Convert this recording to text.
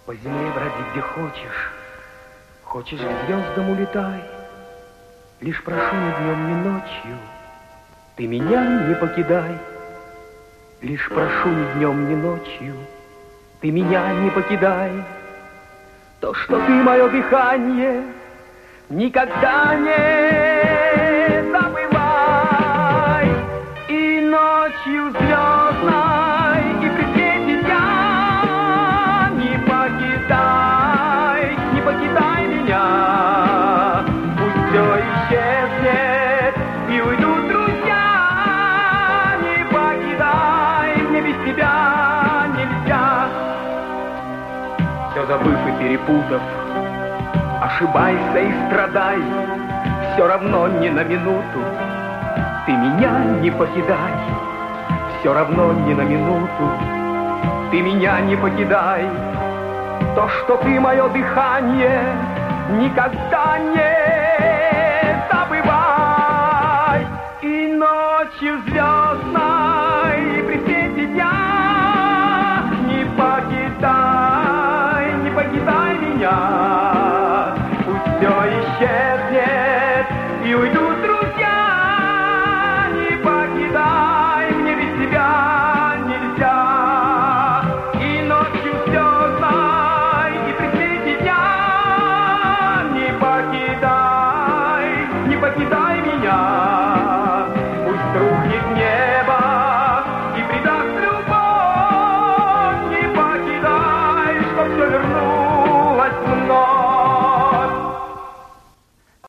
По земле броди где хочешь, хочешь к звездам улетай. Лишь прошу ни днем, ни ночью, ты меня не покидай. Лишь прошу ни днем, ни ночью, ты меня не покидай. То, что ты мое дыхание, никогда не забывай. И ночью звездной, и при свете дня не покидай меня. Пусть все исчезнет и уйдут друзья. Не покидай, мне без тебя нельзя. Все забыв и перепутав, ошибайся и страдай, все равно ни на минуту ты меня не покидай. Все равно ни на минуту ты меня не покидай. То, что ты мое дыхание, никогда не забывай. И ночью звездной, и при свете дня не покидай меня. Пусть все исчезнет и уйдут друзья. Не покидай, мне без тебя нельзя. И ночью звездной, и при свете дня не покидай меня.